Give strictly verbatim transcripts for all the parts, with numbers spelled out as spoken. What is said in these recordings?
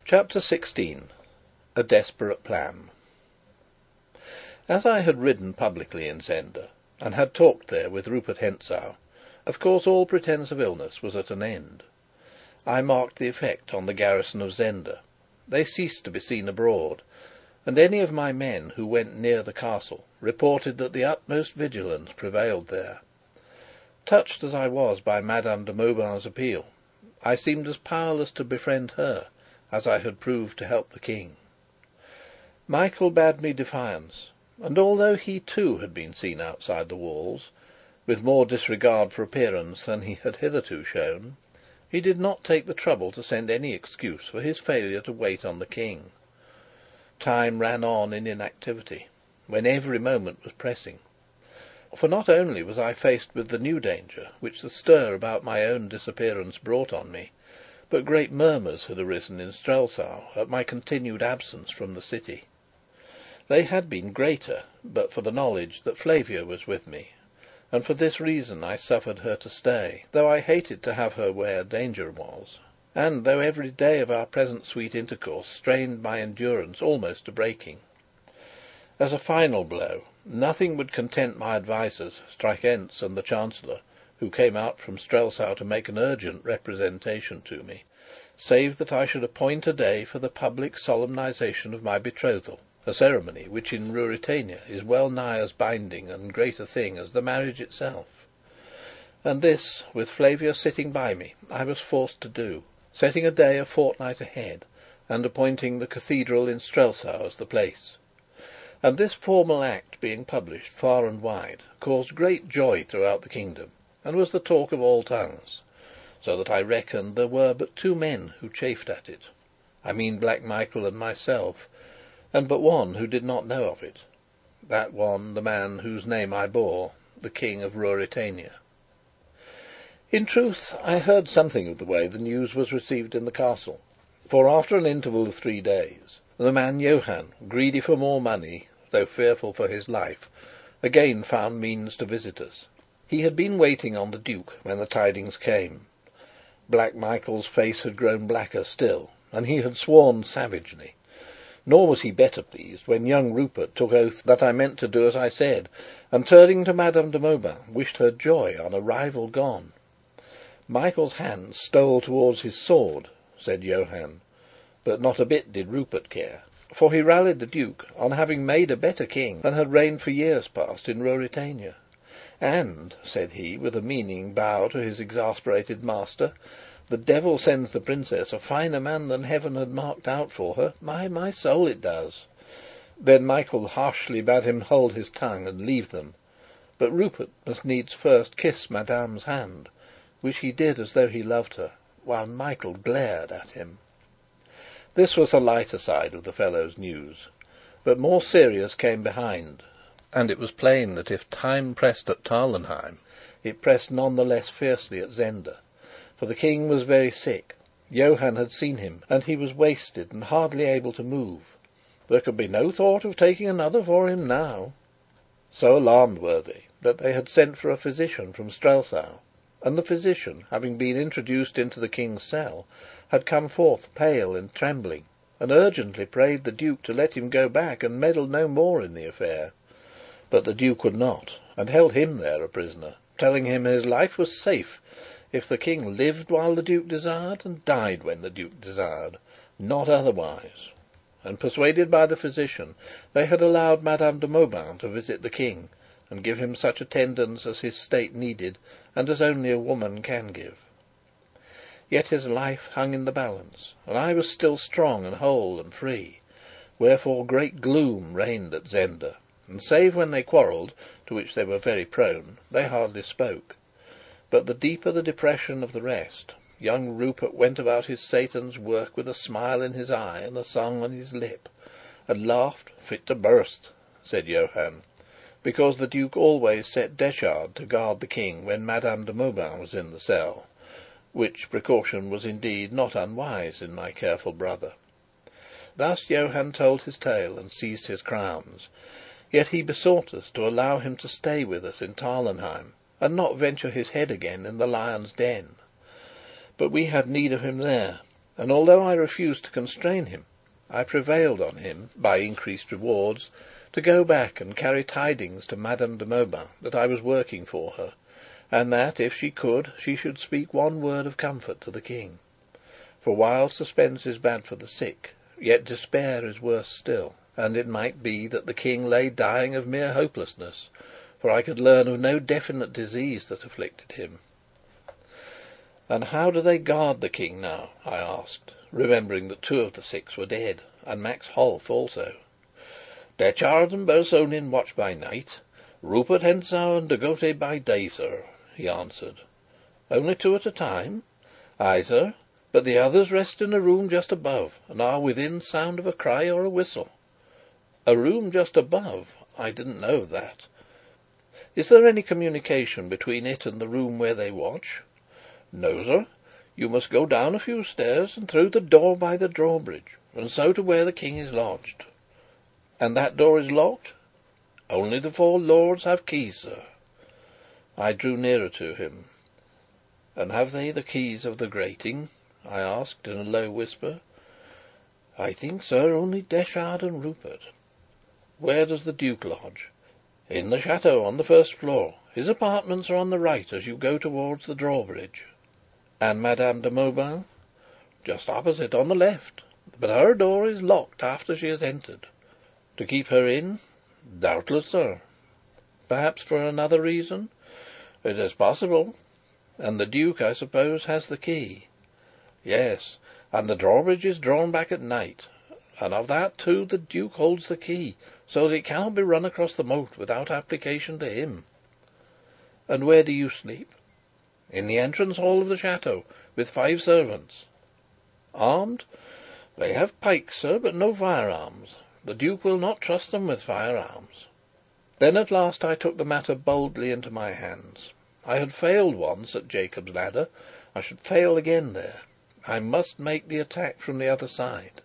Chapter sixteen. A Desperate Plan. As I had ridden publicly in Zenda, and had talked there with Rupert Hentzau, of course all pretence of illness was at an end. I marked the effect on the garrison of Zenda. They ceased to be seen abroad, and any of my men who went near the castle reported that the utmost vigilance prevailed there. Touched as I was by Madame de Mauban's appeal, I seemed as powerless to befriend her as I had proved to help the King. Michael bade me defiance, and although he too had been seen outside the walls, with more disregard for appearance than he had hitherto shown, he did not take the trouble to send any excuse for his failure to wait on the King. Time ran on in inactivity, when every moment was pressing. For not only was I faced with the new danger which the stir about my own disappearance brought on me, but great murmurs had arisen in Strelsau at my continued absence from the city. They had been greater but for the knowledge that Flavia was with me, and for this reason I suffered her to stay, though I hated to have her where danger was, and though every day of our present sweet intercourse strained my endurance almost to breaking. As a final blow, nothing would content my advisers, Strakencz and the Chancellor, who came out from Strelsau to make an urgent representation to me, save that I should appoint a day for the public solemnization of my betrothal, a ceremony which in Ruritania is well nigh as binding and great a thing as the marriage itself. And this, with Flavia sitting by me, I was forced to do, setting a day a fortnight ahead, and appointing the cathedral in Strelsau as the place. And this formal act being published far and wide caused great joy throughout the kingdom, and was the talk of all tongues, so that I reckoned there were but two men who chafed at it, I mean Black Michael and myself, and but one who did not know of it, that one the man whose name I bore, the King of Ruritania. In truth, I heard something of the way the news was received in the castle, for after an interval of three days, the man Johann, greedy for more money, though fearful for his life, again found means to visit us. He had been waiting on the Duke when the tidings came. Black Michael's face had grown blacker still, and he had sworn savagely. Nor was he better pleased when young Rupert took oath that I meant to do as I said, and turning to Madame de Mauban, wished her joy on a rival gone. Michael's hand stole towards his sword, said Johann, but not a bit did Rupert care, for he rallied the Duke on having made a better king than had reigned for years past in Ruritania. And, said he, with a meaning bow to his exasperated master, the devil sends the princess a finer man than heaven had marked out for her, my, my soul it does. Then Michael harshly bade him hold his tongue and leave them, but Rupert must needs first kiss Madame's hand, which he did as though he loved her, while Michael glared at him. This was the lighter side of the fellow's news, but more serious came behind, and it was plain that if time pressed at Tarlenheim, it pressed none the less fiercely at Zenda, for the King was very sick. Johann had seen him, and he was wasted and hardly able to move. There could be no thought of taking another for him now. So alarmed were they that they had sent for a physician from Strelsau, and the physician, having been introduced into the King's cell, had come forth pale and trembling, and urgently prayed the Duke to let him go back and meddle no more in the affair. But the Duke would not, and held him there a prisoner, telling him his life was safe if the King lived while the Duke desired, and died when the Duke desired, not otherwise. And persuaded by the physician, they had allowed Madame de Mauban to visit the King, and give him such attendance as his state needed, and as only a woman can give. Yet his life hung in the balance, and I was still strong and whole and free, wherefore great gloom reigned at Zenda, and save when they quarrelled, to which they were very prone, they hardly spoke. But the deeper the depression of the rest, young Rupert went about his Satan's work with a smile in his eye and a song on his lip, and laughed fit to burst, said Johann, because the Duke always set Detchard to guard the King when Madame de Mauban was in the cell, which precaution was indeed not unwise in my careful brother. Thus Johann told his tale and seized his crowns, yet he besought us to allow him to stay with us in Tarlenheim, and not venture his head again in the lion's den. But we had need of him there, and although I refused to constrain him, I prevailed on him, by increased rewards, to go back and carry tidings to Madame de Mauban that I was working for her, and that, if she could, she should speak one word of comfort to the King. For while suspense is bad for the sick, yet despair is worse still, and it might be that the King lay dying of mere hopelessness, for I could learn of no definite disease that afflicted him. "And how do they guard the King now?" I asked, remembering that two of the six were dead, and Max Holf also. "Detchard and Bersonin watch by night, Rupert Hentzau and De Gautet by day, sir," he answered. "Only two at a time?" "Ay, sir, but the others rest in a room just above, and are within sound of a cry or a whistle." "A room just above? I didn't know of that. Is there any communication between it and the room where they watch?" "No, sir. You must go down a few stairs and through the door by the drawbridge, and so to where the King is lodged." "And that door is locked?" "Only the four lords have keys, sir." I drew nearer to him. "And have they the keys of the grating?" I asked in a low whisper. "I think, sir, only Detchard and Rupert." "Where does the Duke lodge?" "In the chateau, on the first floor. His apartments are on the right as you go towards the drawbridge." "And Madame de Mauban?" "Just opposite, on the left. But her door is locked after she has entered." "To keep her in?" "Doubtless, sir." "Perhaps for another reason?" "It is possible." "And the Duke, I suppose, has the key?" "Yes, and the drawbridge is drawn back at night, and of that too the Duke holds the key, so that it cannot be run across the moat without application to him." "And where do you sleep?" "In the entrance hall of the chateau, with five servants." "Armed?" "They have pikes, sir, but no firearms. The Duke will not trust them with firearms." Then at last I took the matter boldly into my hands. I had failed once at Jacob's Ladder. I should fail again there. I must make the attack from the other side.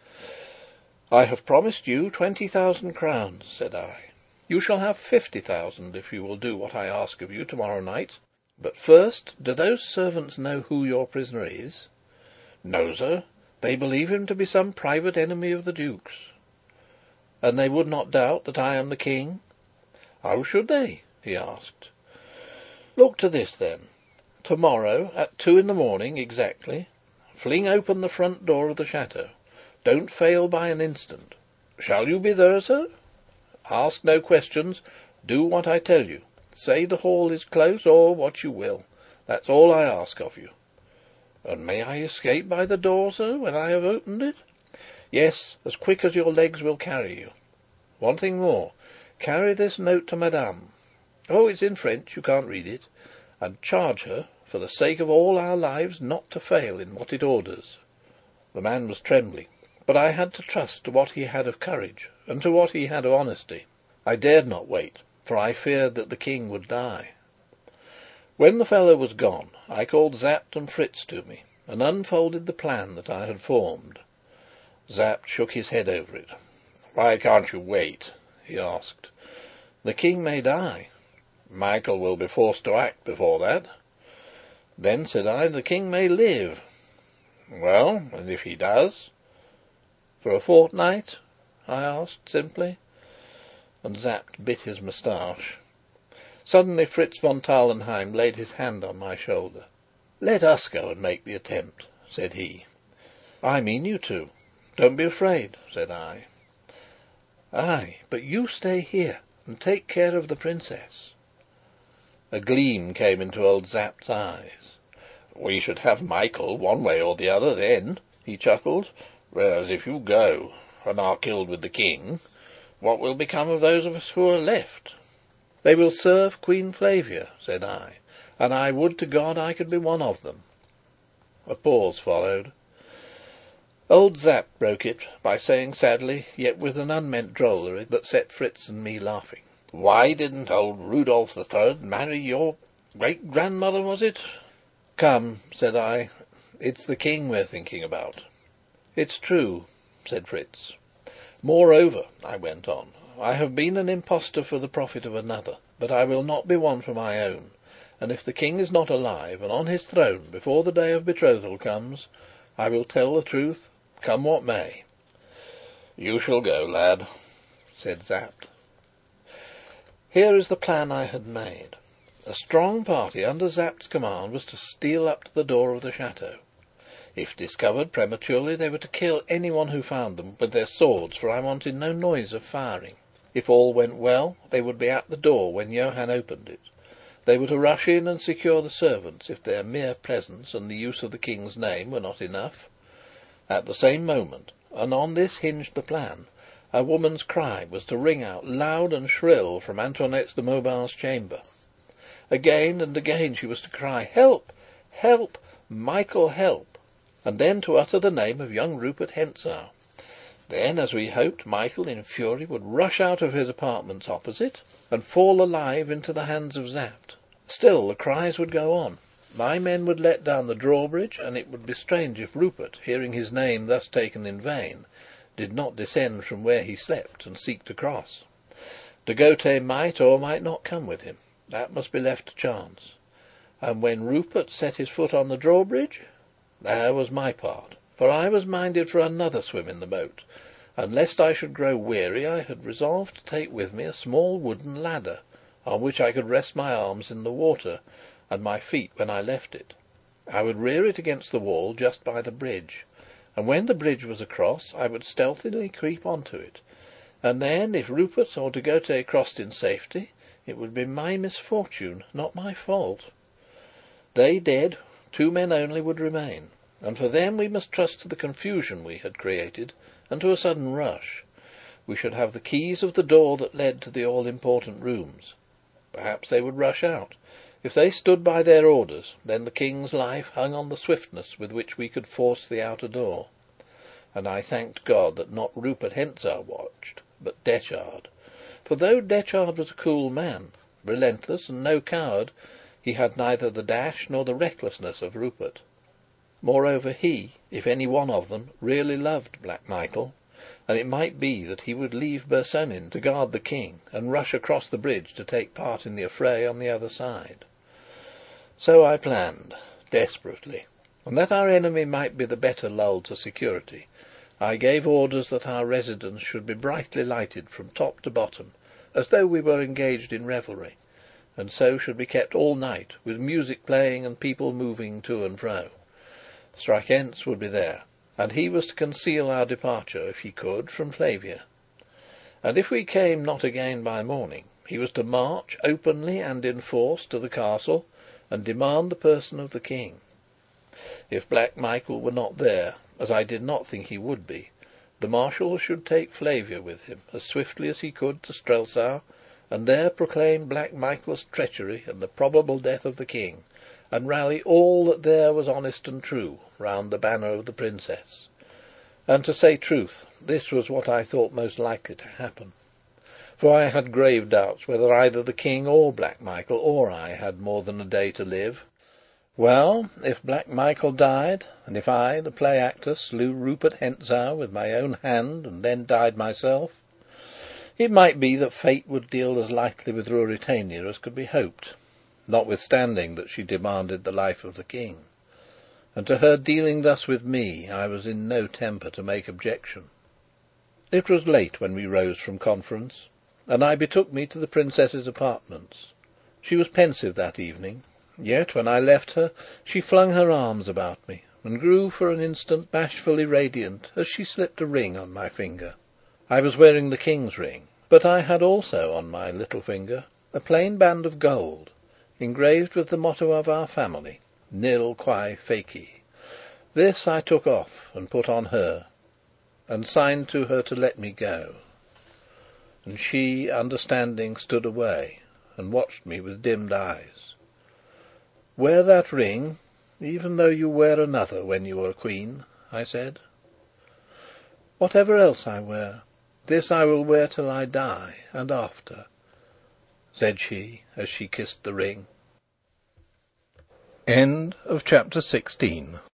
"I have promised you twenty thousand crowns," said I. "You shall have fifty thousand if you will do what I ask of you tomorrow night. But first, do those servants know who your prisoner is?" "No, sir. They believe him to be some private enemy of the Duke's." "And they would not doubt that I am the King?" "How should they?" he asked. "Look to this, then. Tomorrow, at two in the morning exactly, fling open the front door of the chateau. Don't fail by an instant. Shall you be there, sir? Ask no questions. Do what I tell you. Say the hall is close, or what you will. That's all I ask of you." "And may I escape by the door, sir, when I have opened it?" "Yes, as quick as your legs will carry you. One thing more. Carry this note to Madame. Oh, it's in French, you can't read it. And charge her, for the sake of all our lives, not to fail in what it orders." The man was trembling, but I had to trust to what he had of courage, and to what he had of honesty. I dared not wait, for I feared that the King would die. When the fellow was gone, I called Sapt and Fritz to me, and unfolded the plan that I had formed. Sapt shook his head over it. "Why can't you wait?" he asked. "The King may die." "Michael will be forced to act before that." "Then," said I, "the King may live." "Well, and if he does?" "For a fortnight?" I asked simply. And Sapt bit his moustache. Suddenly Fritz von Tarlenheim laid his hand on my shoulder. "Let us go and make the attempt," said he. "I mean you to. Don't be afraid," said I. "Ay, but you stay here and take care of the Princess." A gleam came into old Sapt's eyes. "We should have Michael one way or the other then," he chuckled. "Whereas if you go and are killed with the King, what will become of those of us who are left?" "They will serve Queen Flavia," said I, "and I would to God I could be one of them." A pause followed. Old Sapt broke it by saying sadly, yet with an unmeant drollery that set Fritz and me laughing: "Why didn't old Rudolf the Third marry your great grandmother, was it?" "Come," said I, "it's the King we're thinking about." "It's true," said Fritz. "Moreover," I went on, "I have been an impostor for the profit of another, but I will not be one for my own; and if the King is not alive and on his throne before the day of betrothal comes, I will tell the truth, come what may." "You shall go, lad," said Sapt. Here is the plan I had made. A strong party under Sapt's command was to steal up to the door of the chateau. If discovered prematurely, they were to kill anyone who found them with their swords, for I wanted no noise of firing. If all went well, they would be at the door when Johann opened it. They were to rush in and secure the servants, if their mere presence and the use of the King's name were not enough. At the same moment, and on this hinged the plan, a woman's cry was to ring out loud and shrill from Antoinette de Mauban's chamber. Again and again she was to cry, "Help! Help! Michael, help!" and then to utter the name of young Rupert Hentzau. Then, as we hoped, Michael, in fury, would rush out of his apartments opposite and fall alive into the hands of Sapt. Still the cries would go on. My men would let down the drawbridge, and it would be strange if Rupert, hearing his name thus taken in vain, did not descend from where he slept and seek to cross. De Gautet might or might not come with him. That must be left to chance. And when Rupert set his foot on the drawbridge, there was my part, for I was minded for another swim in the moat, and lest I should grow weary, I had resolved to take with me a small wooden ladder, on which I could rest my arms in the water, and my feet when I left it. I would rear it against the wall just by the bridge, and when the bridge was across, I would stealthily creep on to it, and then, if Rupert or De Gautet crossed in safety, it would be my misfortune, not my fault. They dead, two men only would remain, and for them we must trust to the confusion we had created, and to a sudden rush. We should have the keys of the door that led to the all-important rooms. Perhaps they would rush out. If they stood by their orders, then the King's life hung on the swiftness with which we could force the outer door. And I thanked God that not Rupert Hentzau watched, but Detchard. For though Detchard was a cool man, relentless and no coward, he had neither the dash nor the recklessness of Rupert. Moreover, he, if any one of them, really loved Black Michael, and it might be that he would leave Bersonin to guard the King, and rush across the bridge to take part in the affray on the other side. So I planned, desperately, and that our enemy might be the better lulled to security, I gave orders that our residence should be brightly lighted from top to bottom, as though we were engaged in revelry, and so should be kept all night, with music playing and people moving to and fro. Strakencz would be there, and he was to conceal our departure, if he could, from Flavia. And if we came not again by morning, he was to march openly and in force to the castle, and demand the person of the King. If Black Michael were not there, as I did not think he would be, the Marshal should take Flavia with him as swiftly as he could to Strelsau, and there proclaim Black Michael's treachery and the probable death of the King, and rally all that there was honest and true round the banner of the Princess. And to say truth, this was what I thought most likely to happen, for I had grave doubts whether either the King or Black Michael or I had more than a day to live. Well, if Black Michael died, and if I, the play actor, slew Rupert Hentzau with my own hand and then died myself, it might be that fate would deal as lightly with Ruritania as could be hoped, notwithstanding that she demanded the life of the King. And to her dealing thus with me, I was in no temper to make objection. It was late when we rose from conference, and I betook me to the Princess's apartments. She was pensive that evening, yet when I left her, she flung her arms about me, and grew for an instant bashfully radiant as she slipped a ring on my finger. I was wearing the King's ring, but I had also on my little finger a plain band of gold, engraved with the motto of our family, Nil quae feci. This I took off and put on her, and signed to her to let me go. And she, understanding, stood away, and watched me with dimmed eyes. "Wear that ring, even though you wear another when you are Queen," I said. "Whatever else I wear, this I will wear till I die, and after," said she, as she kissed the ring. End of chapter sixteen.